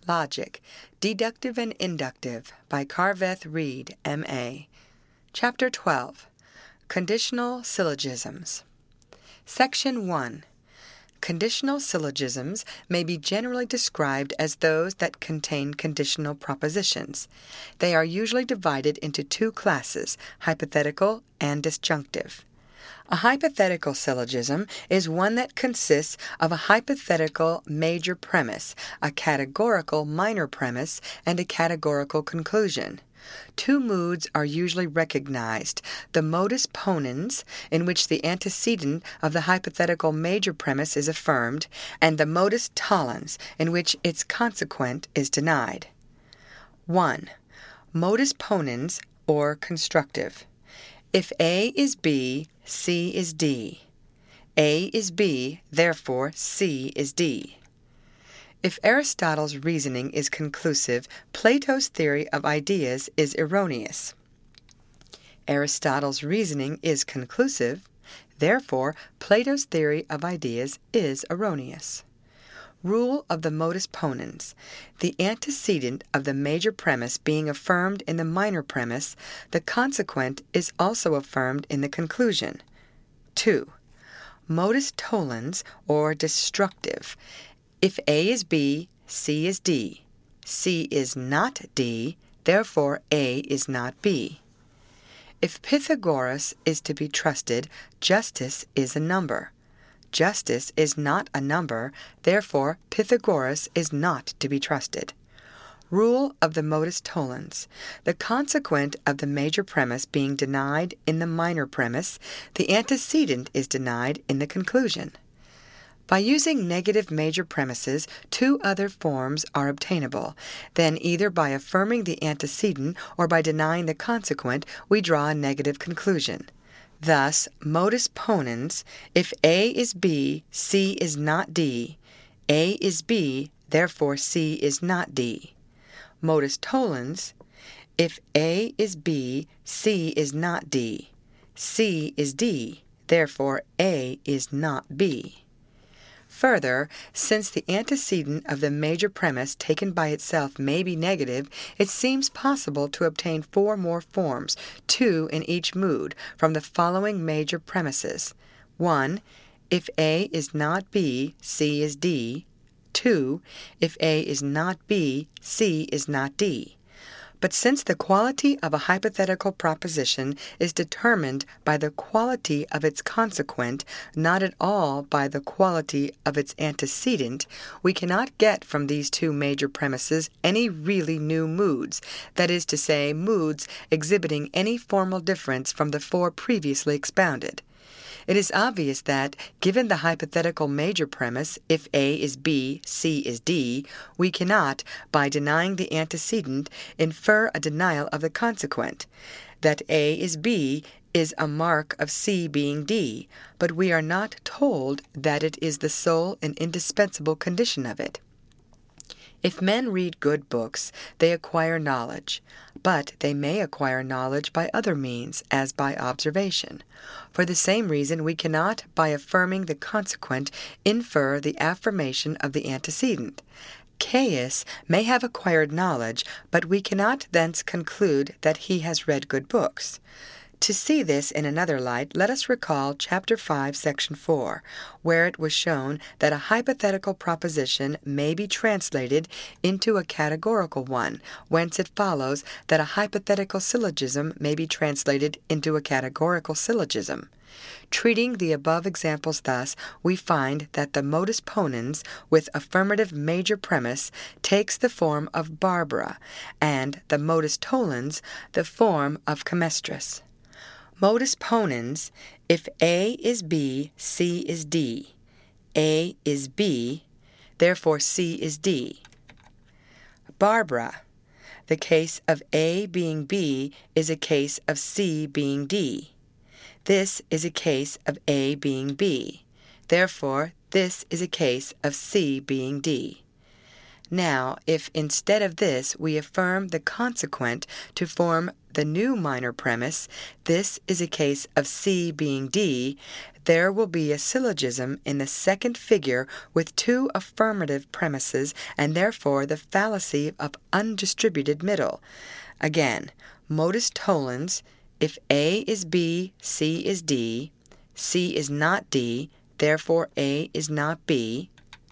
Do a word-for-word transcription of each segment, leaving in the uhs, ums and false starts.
Logic, Deductive and Inductive by Carveth Reed, M A Chapter twelve. Conditional Syllogisms. Section one. Conditional syllogisms may be generally described as those that contain conditional propositions. They are usually divided into two classes, hypothetical and disjunctive. A hypothetical syllogism is one that consists of a hypothetical major premise, a categorical minor premise, and a categorical conclusion. Two moods are usually recognized: the modus ponens, in which the antecedent of the hypothetical major premise is affirmed, and the modus tollens, in which its consequent is denied. one. Modus ponens, or constructive. If A is B, C is D. A is B, therefore C is D. If Aristotle's reasoning is conclusive, Plato's theory of ideas is erroneous. Aristotle's reasoning is conclusive, therefore Plato's theory of ideas is erroneous. Rule of the modus ponens. The antecedent of the major premise being affirmed in the minor premise, the consequent is also affirmed in the conclusion. two. Modus tollens, or destructive. If A is B, C is D. C is not D, therefore A is not B. If Pythagoras is to be trusted, justice is a number. Justice is not a number, therefore Pythagoras is not to be trusted. Rule of the modus tollens. The consequent of the major premise being denied in the minor premise, the antecedent is denied in the conclusion. By using negative major premises, two other forms are obtainable. Then either by affirming the antecedent or by denying the consequent, we draw a negative conclusion. Thus, modus ponens, if A is B, C is not D. A is B, therefore C is not D. Modus tollens, if A is B, C is not D. C is D, therefore A is not B. Further, since the antecedent of the major premise taken by itself may be negative, it seems possible to obtain four more forms, two in each mood, from the following major premises. one. If A is not B, C is D. two. If A is not B, C is not D. But since the quality of a hypothetical proposition is determined by the quality of its consequent, not at all by the quality of its antecedent, we cannot get from these two major premises any really new moods, that is to say, moods exhibiting any formal difference from the four previously expounded. It is obvious that, given the hypothetical major premise, if A is B, C is D, we cannot, by denying the antecedent, infer a denial of the consequent. That A is B is a mark of C being D, but we are not told that it is the sole and indispensable condition of it. If men read good books, they acquire knowledge, but they may acquire knowledge by other means, as by observation. For the same reason, we cannot, by affirming the consequent, infer the affirmation of the antecedent. Caius may have acquired knowledge, but we cannot thence conclude that he has read good books. To see this in another light, let us recall Chapter five, Section four, where it was shown that a hypothetical proposition may be translated into a categorical one, whence it follows that a hypothetical syllogism may be translated into a categorical syllogism. Treating the above examples thus, we find that the modus ponens, with affirmative major premise, takes the form of Barbara, and the modus tollens, the form of Chemestris. Modus ponens, if A is B, C is D. A is B, therefore C is D. Barbara, the case of A being B is a case of C being D. This is a case of A being B. Therefore, this is a case of C being D. Now, if instead of this we affirm the consequent to form the new minor premise, this is a case of C being D, there will be a syllogism in the second figure with two affirmative premises and therefore the fallacy of undistributed middle. Again, modus tollens, if A is B, C is D, C is not D, therefore A is not B.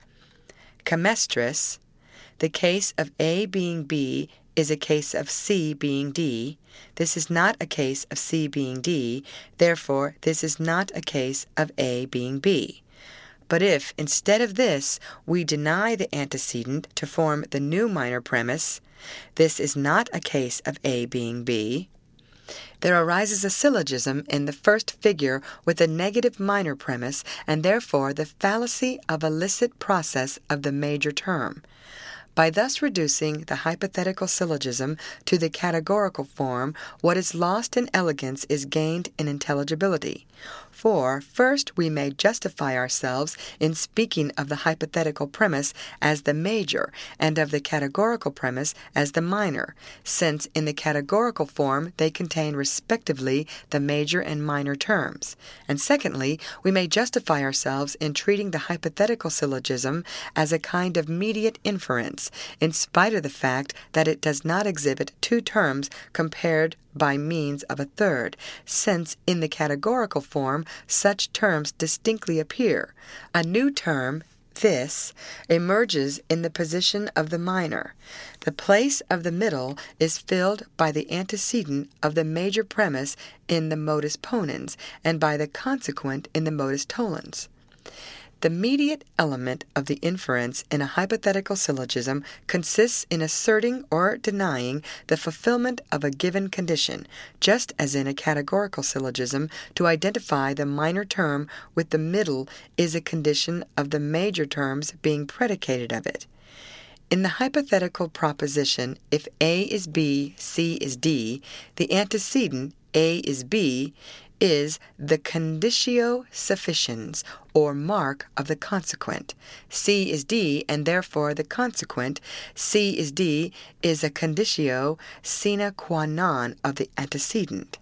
Chemestris, the case of A being B is a case of C being D. This is not a case of C being D, therefore this is not a case of A being B. But if, instead of this, we deny the antecedent to form the new minor premise, this is not a case of A being B, there arises a syllogism in the first figure with a negative minor premise and therefore the fallacy of illicit process of the major term. By thus reducing the hypothetical syllogism to the categorical form, what is lost in elegance is gained in intelligibility. For, first, we may justify ourselves in speaking of the hypothetical premise as the major and of the categorical premise as the minor, since in the categorical form they contain respectively the major and minor terms. And secondly, we may justify ourselves in treating the hypothetical syllogism as a kind of mediate inference, in spite of the fact that it does not exhibit two terms compared by means of a third, since in the categorical form such terms distinctly appear. A new term, this, emerges in the position of the minor. The place of the middle is filled by the antecedent of the major premise in the modus ponens and by the consequent in the modus tollens. The mediate element of the inference in a hypothetical syllogism consists in asserting or denying the fulfillment of a given condition, just as in a categorical syllogism, to identify the minor term with the middle is a condition of the major terms being predicated of it. In the hypothetical proposition, if A is B, C is D, the antecedent, A is B, is the conditio sufficiens, or mark of the consequent. C is D, and therefore the consequent, C is D, is a conditio sine qua non of the antecedent.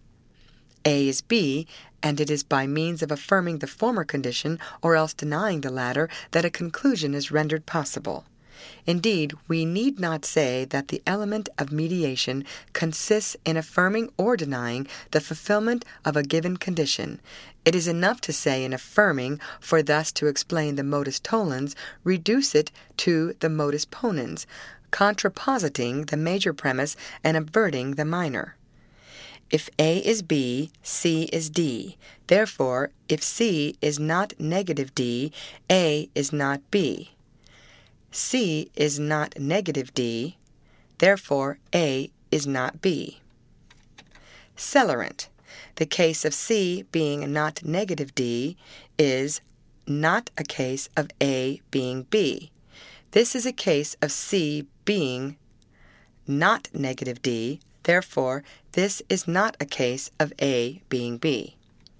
A is B, and it is by means of affirming the former condition, or else denying the latter, that a conclusion is rendered possible. Indeed, we need not say that the element of mediation consists in affirming or denying the fulfillment of a given condition. It is enough to say in affirming, for thus to explain the modus tollens, reduce it to the modus ponens, contrapositing the major premise and averting the minor. If A is B, C is D. Therefore, if C is not negative D, A is not B. C is not negative D, therefore A is not B. Celerant. The case of C being not negative D is not a case of A being B. This is a case of C being not negative D, therefore this is not a case of A being B.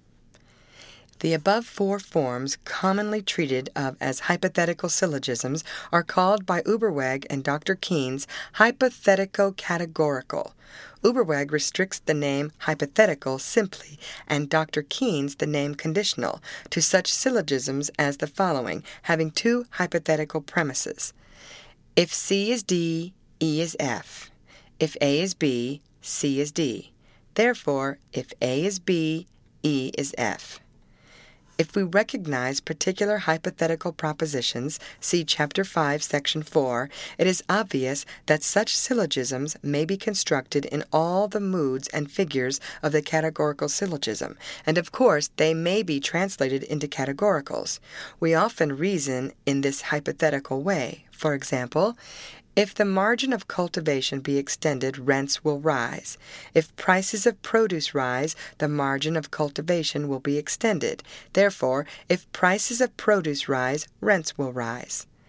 The above four forms, commonly treated of as hypothetical syllogisms, are called by Uberweg and Doctor Keynes hypothetico-categorical. Uberweg restricts the name hypothetical simply, and Doctor Keynes the name conditional, to such syllogisms as the following, having two hypothetical premises. If C is D, E is F. If A is B, C is D. Therefore, if A is B, E is F. If we recognize particular hypothetical propositions, see Chapter five, Section four, it is obvious that such syllogisms may be constructed in all the moods and figures of the categorical syllogism, and of course they may be translated into categoricals. We often reason in this hypothetical way. For example, if the margin of cultivation be extended, rents will rise. If prices of produce rise, the margin of cultivation will be extended. Therefore, if prices of produce rise, rents will rise.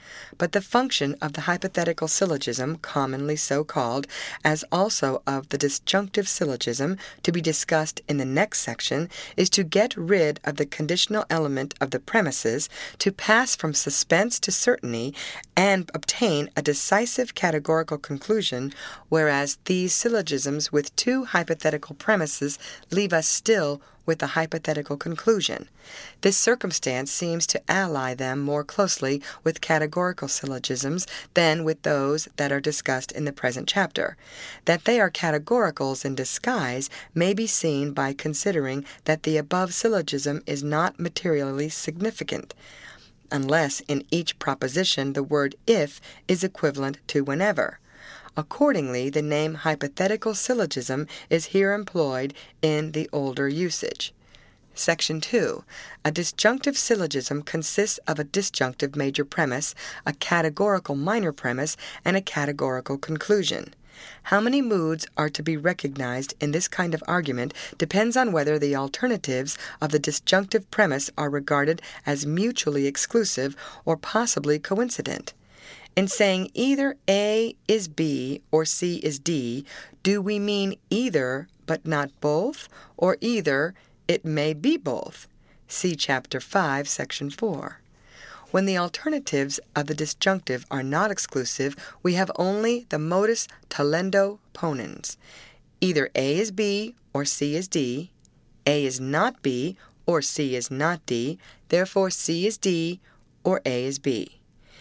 but the function of the hypothetical syllogism, commonly so called, as also of the disjunctive syllogism, to be discussed in the next section, is to get rid of the conditional element of the premises, to pass from suspense to certainty, and obtain a decisive categorical conclusion, whereas these syllogisms with two hypothetical premises leave us still with a hypothetical conclusion. This circumstance seems to ally them more closely with categorical syllogisms than with those that are discussed in the present chapter. That they are categoricals in disguise may be seen by considering that the above syllogism is not materially significant, unless in each proposition the word if is equivalent to whenever. Accordingly, the name hypothetical syllogism is here employed in the older usage. Section two. A disjunctive syllogism consists of a disjunctive major premise, a categorical minor premise, and a categorical conclusion. How many moods are to be recognized in this kind of argument depends on whether the alternatives of the disjunctive premise are regarded as mutually exclusive or possibly coincident. In saying either A is B or C is D, do we mean either but not both, or either it may be both? See Chapter five, Section four. When the alternatives of the disjunctive are not exclusive, we have only the modus tollendo ponens. Either A is B or C is D, A is not B or C is not D, therefore C is D or A is B.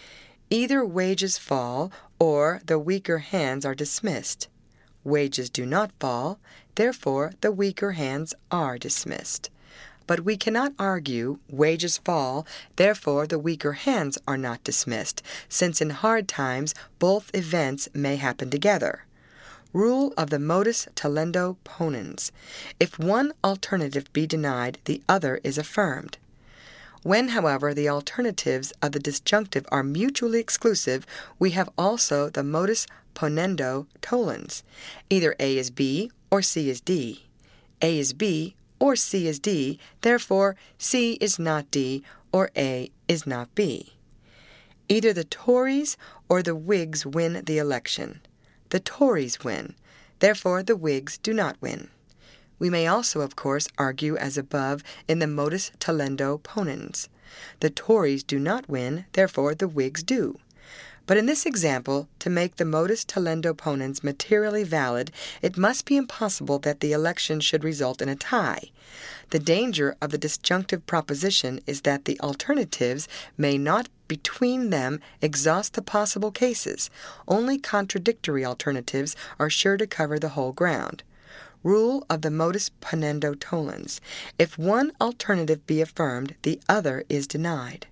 Either wages fall or the weaker hands are dismissed. Wages do not fall, therefore the weaker hands are dismissed. But we cannot argue wages fall, therefore the weaker hands are not dismissed, since in hard times both events may happen together. Rule of the modus tollendo ponens. If one alternative be denied, the other is affirmed. When, however, the alternatives of the disjunctive are mutually exclusive, we have also the modus ponendo tollens. Either A is B or C is D. A is B or C is D, therefore C is not D or A is not B. Either the Tories or the Whigs win the election. The Tories win, therefore the Whigs do not win. We may also, of course, argue as above in the modus tollendo ponens. The Tories do not win, therefore the Whigs do. But in this example, to make the modus tollendo ponens materially valid, it must be impossible that the election should result in a tie. The danger of the disjunctive proposition is that the alternatives may not between them exhaust the possible cases. Only contradictory alternatives are sure to cover the whole ground. Rule of the modus ponendo tollens. If one alternative be affirmed, the other is denied.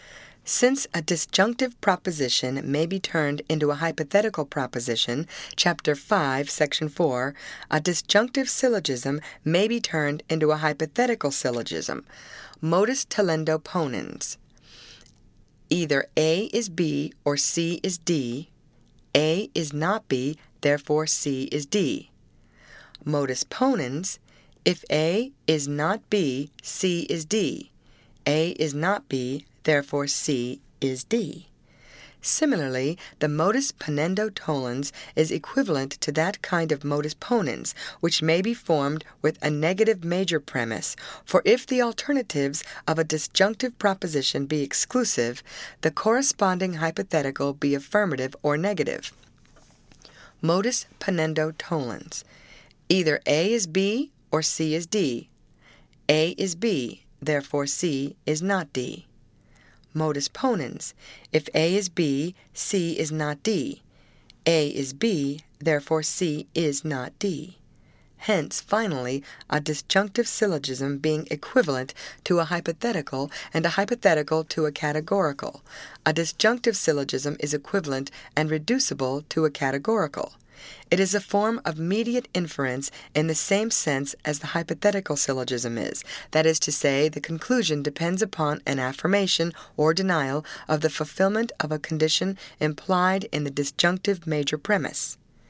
Since a disjunctive proposition may be turned into a hypothetical proposition, Chapter five, Section four, a disjunctive syllogism may be turned into a hypothetical syllogism. Modus tollendo ponens. Either A is B or C is D. A is not B, therefore C is D. Modus ponens. If A is not B, C is D. A is not B, therefore C is D. Similarly, the modus ponendo tollens is equivalent to that kind of modus ponens which may be formed with a negative major premise, for if the alternatives of a disjunctive proposition be exclusive, the corresponding hypothetical be affirmative or negative. Modus ponendo tollens. Either A is B or C is D. A is B, therefore C is not D. Modus ponens. If A is B, C is not D. A is B, therefore C is not D. Hence, finally, a disjunctive syllogism being equivalent to a hypothetical and a hypothetical to a categorical. A disjunctive syllogism is equivalent and reducible to a categorical. It is a form of mediate inference in the same sense as the hypothetical syllogism is, that is to say, the conclusion depends upon an affirmation or denial of the fulfillment of a condition implied in the disjunctive major premise.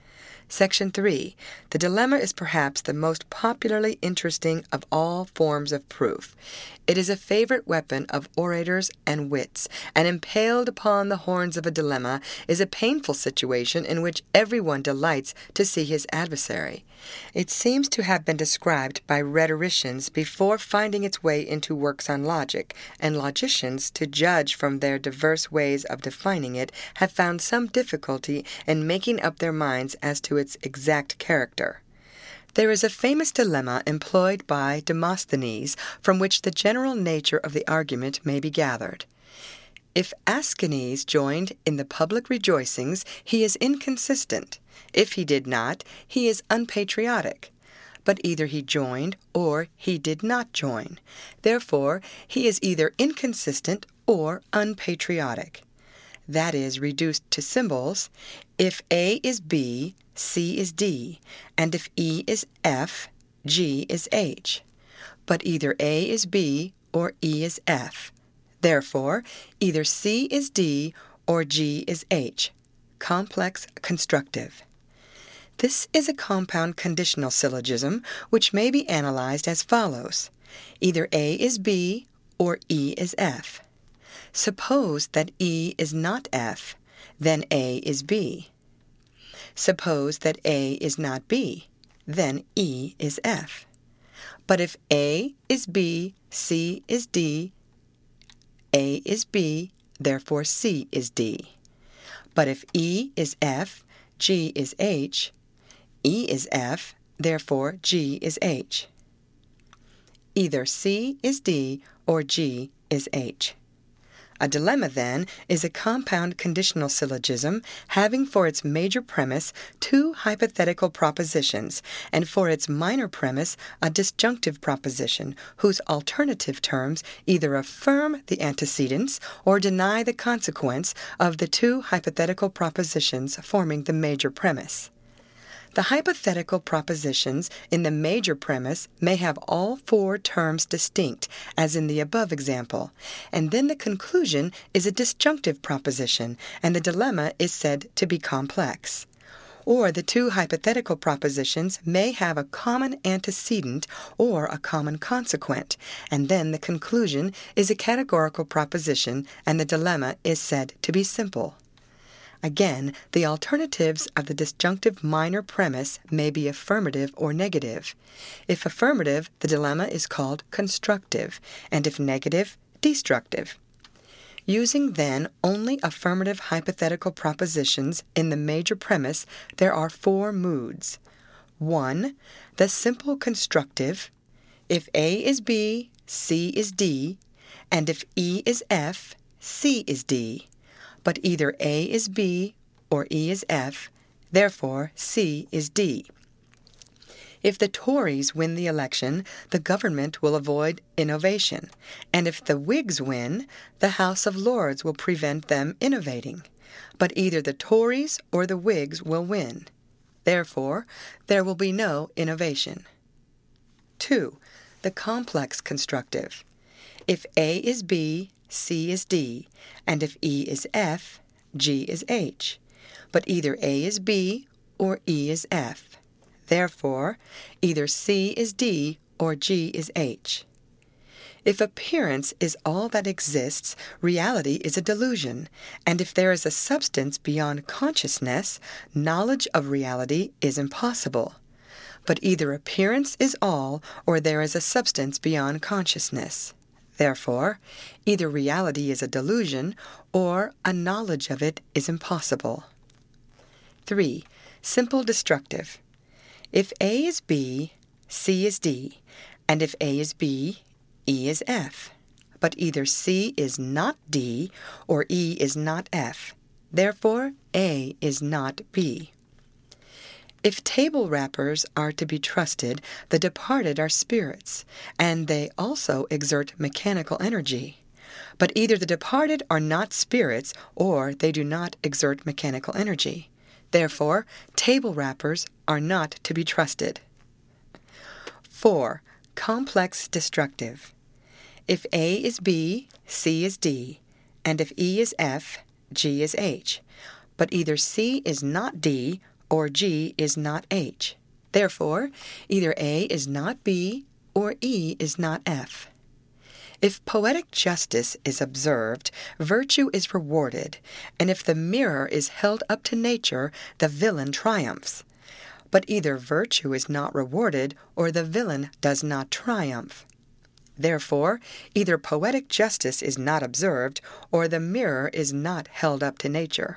Section three. The dilemma is perhaps the most popularly interesting of all forms of proof. It is a favorite weapon of orators and wits, and impaled upon the horns of a dilemma is a painful situation in which everyone delights to see his adversary. It seems to have been described by rhetoricians before finding its way into works on logic, and logicians, to judge from their diverse ways of defining it, have found some difficulty in making up their minds as to its exact character. There is a famous dilemma employed by Demosthenes, from which the general nature of the argument may be gathered. If Aeschines joined in the public rejoicings, he is inconsistent. If he did not, he is unpatriotic. But either he joined or he did not join. Therefore, he is either inconsistent or unpatriotic. That is reduced to symbols. If A is B, C is D, and if E is F, G is H. But either A is B or E is F. Therefore, either C is D or G is H. Complex constructive. This is a compound conditional syllogism which may be analyzed as follows. Either A is B or E is F. Suppose that E is not F, then A is B. Suppose that A is not B, then E is F. But if A is B, C is D, A is B, therefore C is D. But if E is F, G is H, E is F, therefore G is H. Either C is D or G is H. A dilemma, then, is a compound conditional syllogism having for its major premise two hypothetical propositions, and for its minor premise a disjunctive proposition, whose alternative terms either affirm the antecedents or deny the consequence of the two hypothetical propositions forming the major premise. The hypothetical propositions in the major premise may have all four terms distinct, as in the above example, and then the conclusion is a disjunctive proposition, and the dilemma is said to be complex. Or the two hypothetical propositions may have a common antecedent or a common consequent, and then the conclusion is a categorical proposition, and the dilemma is said to be simple. Again, the alternatives of the disjunctive minor premise may be affirmative or negative. If affirmative, the dilemma is called constructive, and if negative, destructive. Using then only affirmative hypothetical propositions in the major premise, there are four moods. one. The simple constructive. If A is B, C is D, and if E is F, C is D. But either A is B or E is F, therefore C is D. If the Tories win the election, the government will avoid innovation, and if the Whigs win, the House of Lords will prevent them innovating. But either the Tories or the Whigs will win. Therefore, there will be no innovation. two. The complex constructive. If A is B, C is D, and if E is F, G is H. But either A is B or E is F. Therefore, either C is D or G is H. If appearance is all that exists, reality is a delusion, and if there is a substance beyond consciousness, knowledge of reality is impossible. But either appearance is all, or there is a substance beyond consciousness. Therefore, either reality is a delusion, or a knowledge of it is impossible. three. Simple destructive. If A is B, C is D, and if A is B, E is F. But either C is not D, or E is not F. Therefore, A is not B. If table rappers are to be trusted, the departed are spirits, and they also exert mechanical energy. But either the departed are not spirits, or they do not exert mechanical energy. Therefore, table rappers are not to be trusted. four. Complex destructive. If A is B, C is D, and if E is F, G is H. But either C is not D, or G is not H. Therefore, either A is not B or E is not F. If poetic justice is observed, virtue is rewarded, and if the mirror is held up to nature, the villain triumphs. But either virtue is not rewarded or the villain does not triumph. Therefore, either poetic justice is not observed or the mirror is not held up to nature.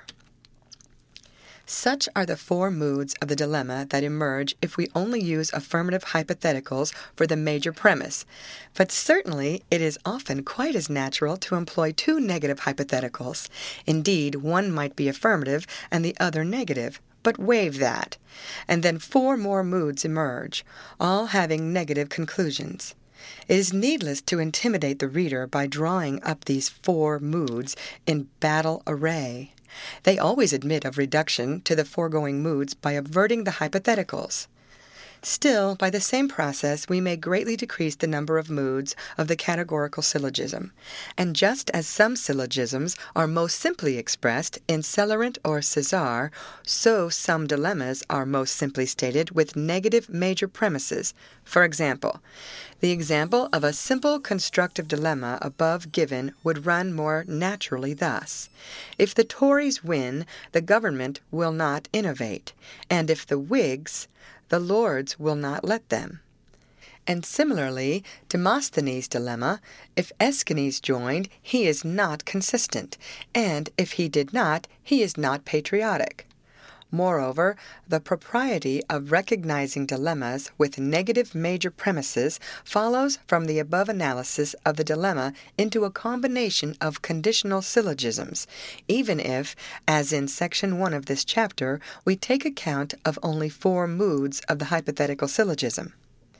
Such are the four moods of the dilemma that emerge if we only use affirmative hypotheticals for the major premise, but certainly it is often quite as natural to employ two negative hypotheticals. Indeed, one might be affirmative and the other negative, but waive that, and then four more moods emerge, all having negative conclusions. It is needless to intimidate the reader by drawing up these four moods in battle array. They always admit of reduction to the foregoing moods by averting the hypotheticals. Still, by the same process, we may greatly decrease the number of moods of the categorical syllogism. And just as some syllogisms are most simply expressed in celerant or caesar, so some dilemmas are most simply stated with negative major premises. For example, the example of a simple constructive dilemma above given would run more naturally thus: if the Tories win, the government will not innovate, and if the Whigs, the Lords will not let them. And similarly, Demosthenes' dilemma: if Aeschines joined, he is not consistent, and if he did not, he is not patriotic. Moreover, the propriety of recognizing dilemmas with negative major premises follows from the above analysis of the dilemma into a combination of conditional syllogisms, even if, as in section one of this chapter, we take account of only four moods of the hypothetical syllogism.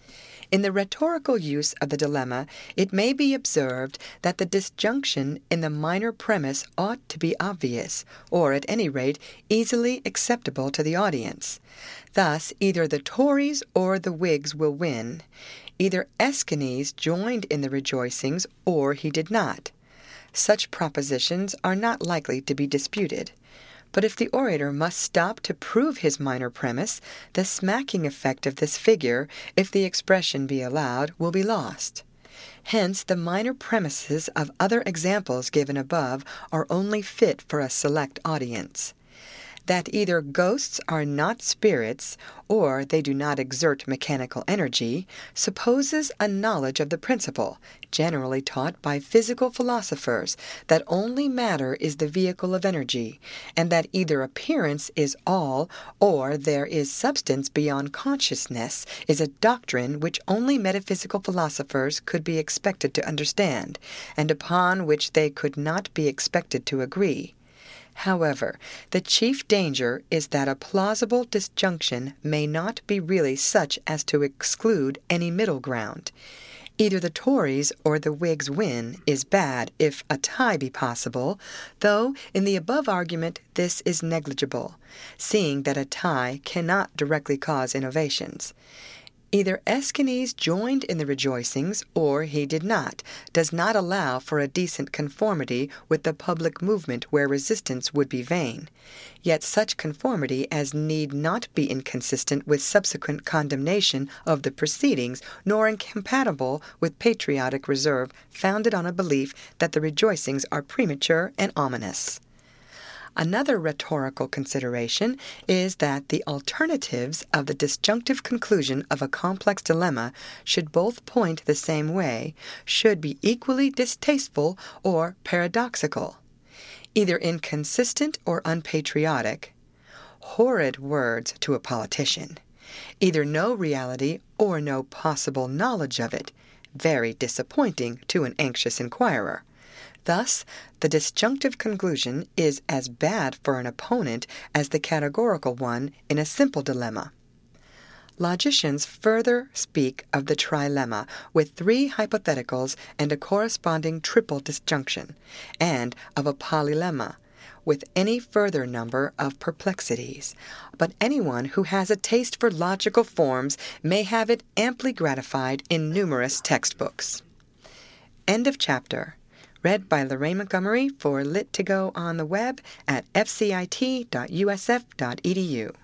In the rhetorical use of the dilemma, it may be observed that the disjunction in the minor premise ought to be obvious, or at any rate easily acceptable to the audience. Thus, either the Tories or the Whigs will win. Either Aeschines joined in the rejoicings or he did not. Such propositions are not likely to be disputed. But if the orator must stop to prove his minor premise, the smacking effect of this figure, if the expression be allowed, will be lost. Hence, the minor premises of other examples given above are only fit for a select audience. That either ghosts are not spirits, or they do not exert mechanical energy, supposes a knowledge of the principle, generally taught by physical philosophers, that only matter is the vehicle of energy, and that either appearance is all, or there is substance beyond consciousness, is a doctrine which only metaphysical philosophers could be expected to understand, and upon which they could not be expected to agree. However, the chief danger is that a plausible disjunction may not be really such as to exclude any middle ground. Either the Tories or the Whigs win is bad if a tie be possible, though in the above argument this is negligible, seeing that a tie cannot directly cause innovations. Either Aeschines joined in the rejoicings, or he did not, does not allow for a decent conformity with the public movement where resistance would be vain, yet such conformity as need not be inconsistent with subsequent condemnation of the proceedings, nor incompatible with patriotic reserve founded on a belief that the rejoicings are premature and ominous. Another rhetorical consideration is that the alternatives of the disjunctive conclusion of a complex dilemma should both point the same way, should be equally distasteful or paradoxical, either inconsistent or unpatriotic, horrid words to a politician, either no reality or no possible knowledge of it, very disappointing to an anxious inquirer. Thus, the disjunctive conclusion is as bad for an opponent as the categorical one in a simple dilemma. Logicians further speak of the trilemma with three hypotheticals and a corresponding triple disjunction, and of a polylemma with any further number of perplexities. But anyone who has a taste for logical forms may have it amply gratified in numerous textbooks. End of chapter. Read by Lorraine Montgomery for Lit to Go on the web at f c i t dot u s f dot e d u.